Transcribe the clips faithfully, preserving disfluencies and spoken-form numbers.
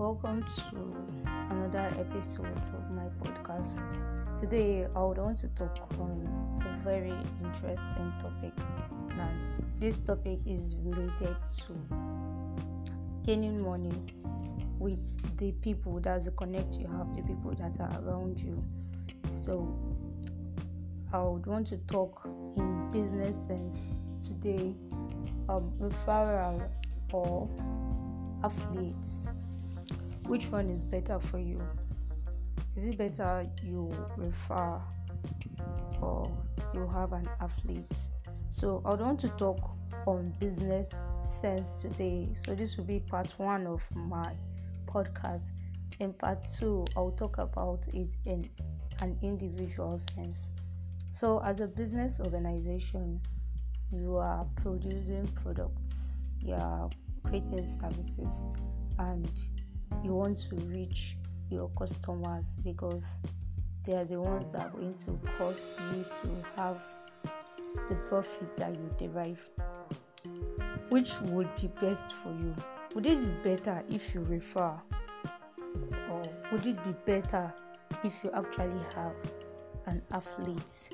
welcome to another episode of my podcast. Today, I would want to talk on a very interesting topic. Now, this topic is related to gaining money with the people. That's the connect you have, the people that are around you. So, I would want to talk in business sense today. Um, referral or affiliates. Which one is better for you? Is it better you refer or you have an affiliate? So I want to talk on business sense today. So this will be part one of my podcast. In part two, I'll talk about it in an individual sense. So as a business organization, you are producing products, you are creating services, and you want to reach your customers because they are the ones that are going to cause you to have the profit that you derive. Which would be best for you? Would it be better if you refer, or would it be better if you actually have an affiliate?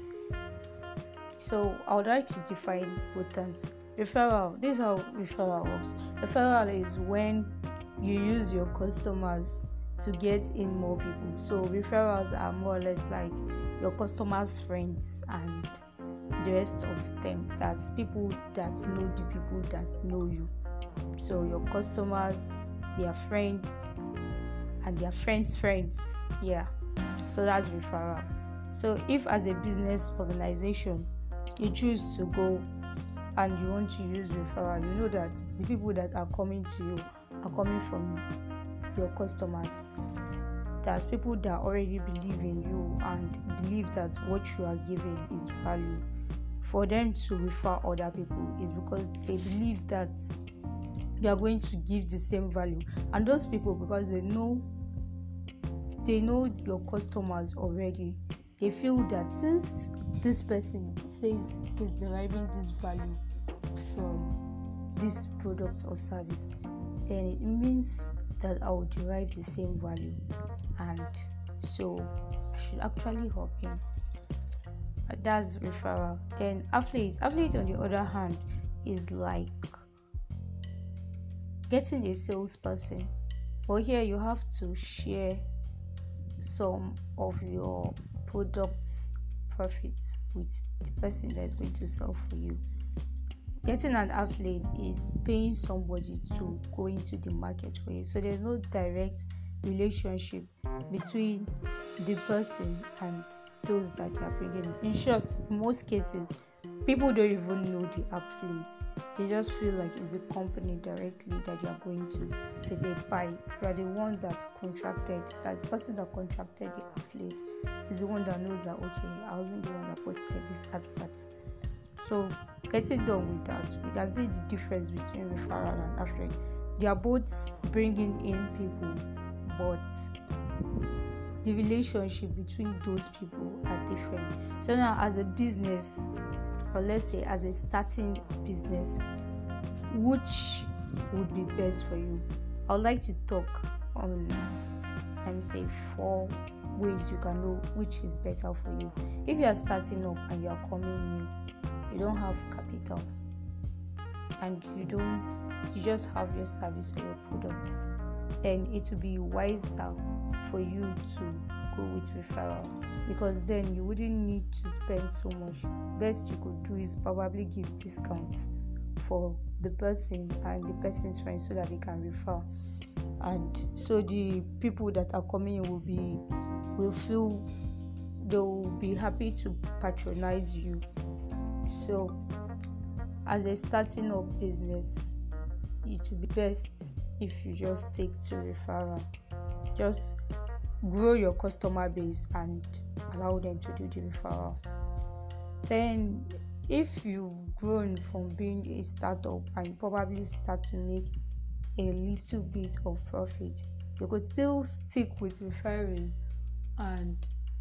So I would like to define both terms. Referral, this is how referral works. Referral is when you use your customers to get in more people. So referrals are more or less like your customers' friends and the rest of them. That's people that know the people that know you. So your customers, their friends, and their friends' friends. Yeah. So that's referral. So if as a business organization you choose to go and you want to use referral, you know that the people that are coming to you are coming from your customers. There's people that already believe in you and believe that what you are giving is value. For them to refer other people is because they believe that you are going to give the same value. And those people, because they know they know your customers already, they feel that since this person says he's deriving this value from this product or service, then it means that I will derive the same value, and so I should actually help him. That's referral. Then affiliate. Affiliate, on the other hand, is like getting a salesperson. But here you have to share some of your products profits with the person that is going to sell for you. Getting an affiliate is paying somebody to go into the market for you. So there's no direct relationship between the person and those that they are bringing in. In short, in most cases, people don't even know the affiliates. They just feel like it's the company directly that they are going to. So they buy. You are the one that contracted. That's the person that contracted the affiliate is the one that knows that, okay, I wasn't the one that posted this advert. So getting done with that, we can see the difference between referral and affiliate. They are both bringing in people, but the relationship between those people are different. So now, as a business, or let's say as a starting business, which would be best for you? I would like to talk on, let me say, four ways you can know which is better for you. If you are starting up and you are coming new, you don't have capital, and you don't you just have your service or your products, then it will be wiser for you to go with referral, because then you wouldn't need to spend so much. Best you could do is probably give discounts for the person and the person's friends so that they can refer, and so the people that are coming in will be will feel they'll be happy to patronize you. So as a starting up business, it would be best if you just take to referral. Just grow your customer base and allow them to do the referral. Then if you've grown from being a startup and you probably start to make a little bit of profit, you could still stick with referring and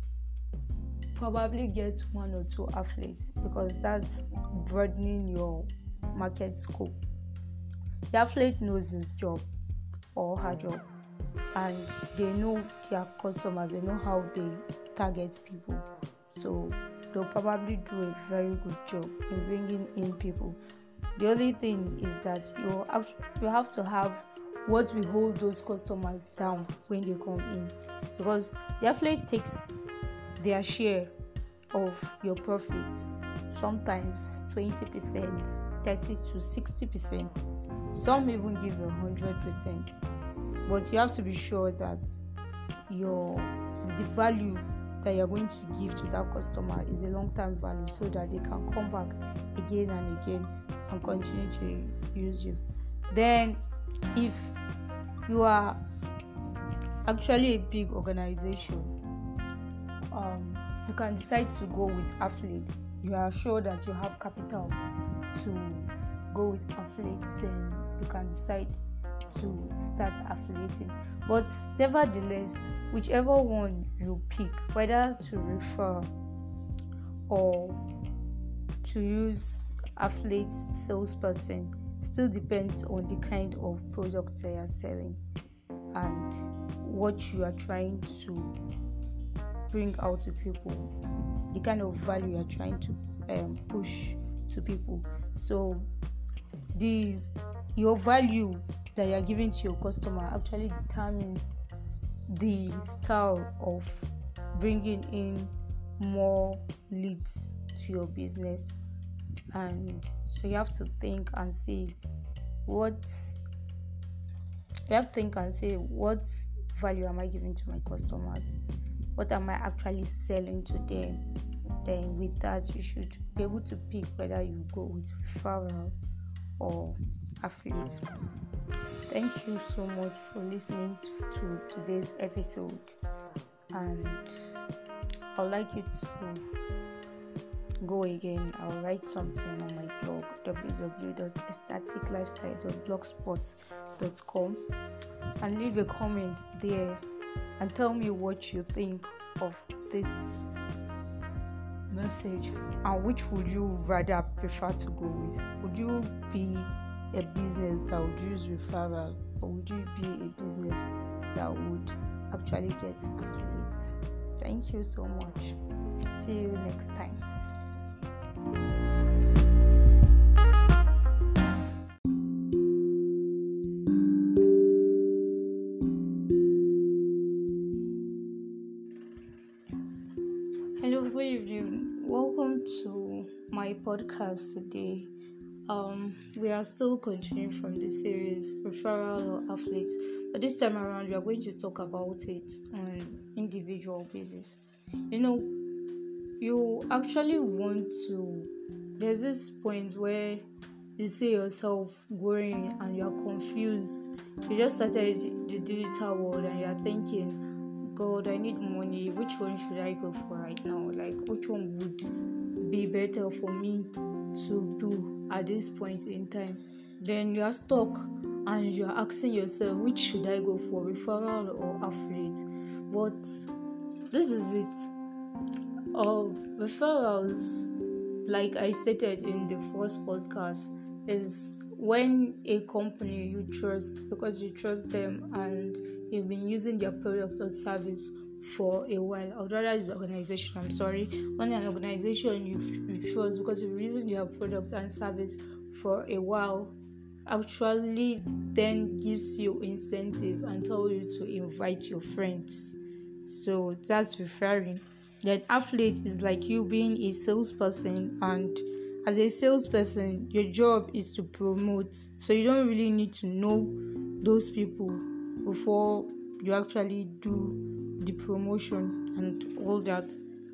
probably get one or two affiliates, because that's broadening your market scope. The affiliate knows his job or her job, and they know their customers, they know how they target people, so they'll probably do a very good job in bringing in people. The only thing is that you have, you have to have what will hold those customers down when they come in, because the affiliate takes their share of your profits, sometimes twenty percent, thirty to sixty percent. Some even give you one hundred percent. But you have to be sure that your the value that you're going to give to that customer is a long-term value, so that they can come back again and again and continue to use you. Then, if you are actually a big organization, um, you can decide to go with affiliates. You are sure that you have capital to go with affiliates, then you can decide to start affiliating. But nevertheless, whichever one you pick, whether to refer or to use affiliate salesperson, still depends on the kind of product they are selling and what you are trying to bring out to people, the kind of value you are trying to um, push to people. So the your value that you are giving to your customer actually determines the style of bringing in more leads to your business. And so you have to think and see what you have to think and say what value am I giving to my customers? What am I actually selling to them? Then with that, you should be able to pick whether you go with referral or affiliate. Thank you so much for listening to today's episode, and I'd like you to go again. I'll write something on my blog w w w dot ecstatic lifestyle dot blogspot dot com and leave a comment there and tell me what you think of this message and which would you rather prefer to go with. Would you be a business that would use referral, or would you be a business that would actually get affiliates? Thank you so much. See you next time. Hello, good evening. Welcome to my podcast today. Um, we are still continuing from the series referral or affiliate, but this time around we are going to talk about it on individual basis. You know, you actually want to. There's this point where you see yourself growing and you are confused. You just started the digital world and you are thinking, God, I need money. Which one should I go for right now? Like, which one would be better for me to do at this point in time? Then you are stuck and you are asking yourself, which should I go for, referral or affiliate? But this is it. Uh, referrals, like I stated in the first podcast, is when a company you trust because you trust them and you've been using their product or service for a while, or rather it's organization, I'm sorry, when an organization you, you trust because you've been using their product and service for a while, actually then gives you incentive and tell you to invite your friends. So that's referring. Then affiliate is like you being a salesperson, and as a salesperson your job is to promote, so you don't really need to know those people before you actually do the promotion and all that.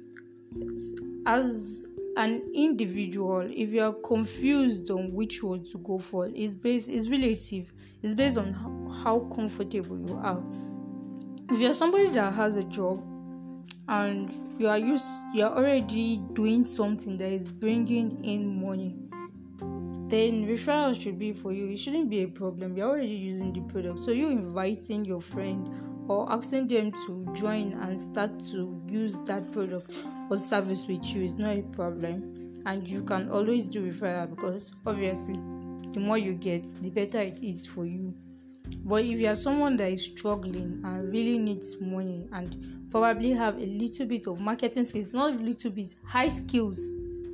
As an individual, if you are confused on which one to go for, it's based it's relative. It's based on how, how comfortable you are. If you're somebody that has a job and you are used you are already doing something that is bringing in money, then referral should be for you. It shouldn't be a problem. You're already using the product, so you inviting your friend or asking them to join and start to use that product or service with you is not a problem. And you can always do referral because obviously the more you get, the better it is for you. But if you are someone that is struggling and really needs money and probably have a little bit of marketing skills, not a little bit, high skills,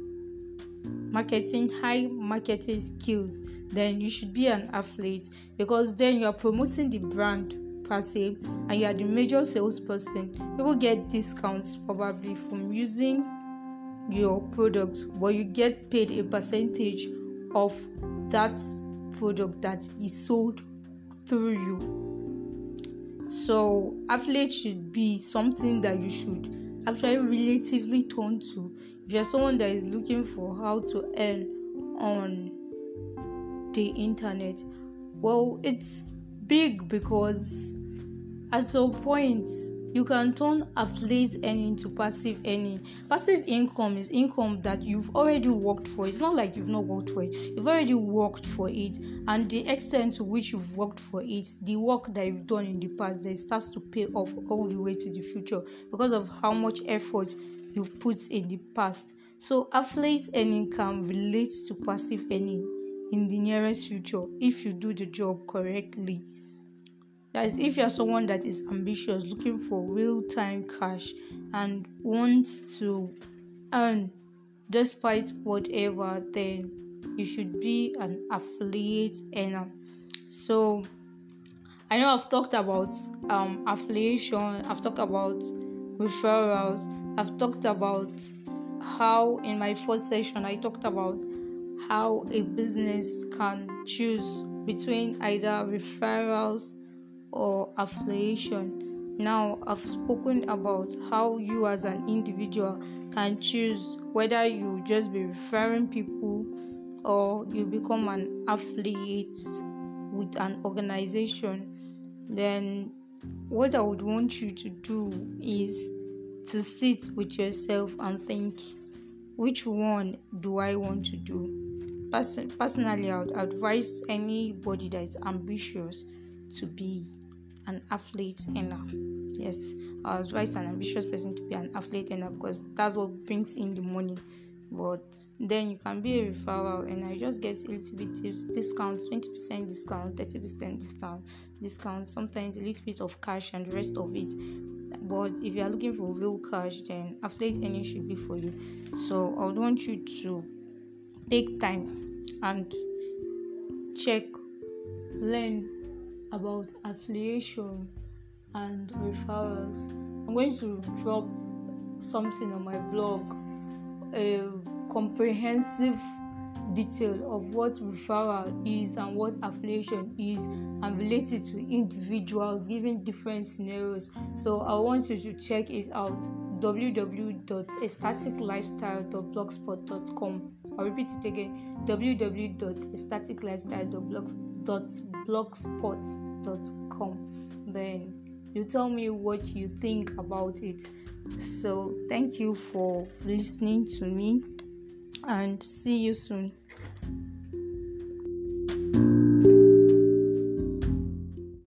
marketing, high marketing skills, then you should be an affiliate, because then you are promoting the brand per se, and you are the major salesperson. People get discounts probably from using your products, but you get paid a percentage of that product that is sold through you. So affiliate should be something that you should actually relatively turn to if you're someone that is looking for how to earn on the internet. Well, it's big because at some point you can turn affiliate earning to passive earning. Passive income is income that you've already worked for. It's not like you've not worked for it. You've already worked for it, and the extent to which you've worked for it, the work that you've done in the past, that it starts to pay off all the way to the future because of how much effort you've put in the past. So affiliate earning can relate to passive earning in the nearest future if you do the job correctly. That is, if you are someone that is ambitious, looking for real-time cash, and wants to earn despite whatever, then you should be an affiliate earner. So I know I've talked about um, affiliation, I've talked about referrals, I've talked about how in my first session I talked about how a business can choose between either referrals or affiliation. Now I've spoken about how you as an individual can choose whether you just be referring people or you become an affiliate with an organization. Then what I would want you to do is to sit with yourself and think, which one do I want to do? Person- personally, I would advise anybody that is ambitious to be an affiliate earner. Yes, I advise an ambitious person to be an affiliate earner because that's what brings in the money. But then you can be a referral and I just get a little bit tips, discounts, twenty percent discount, thirty percent discount, discount, sometimes a little bit of cash and the rest of it. But if you are looking for real cash, then affiliate earning should be for you. So I would want you to take time and check, learn about affiliation and referrals. I'm going to drop something on my blog, a comprehensive detail of what referral is and what affiliation is, and relate it to individuals given different scenarios. So I want you to check it out, w w w dot ecstatic lifestyle dot blogspot dot com. I'll repeat it again, w w w dot ecstatic lifestyle dot blogspot dot com. Then you tell me what you think about it. So thank you for listening to me and see you soon.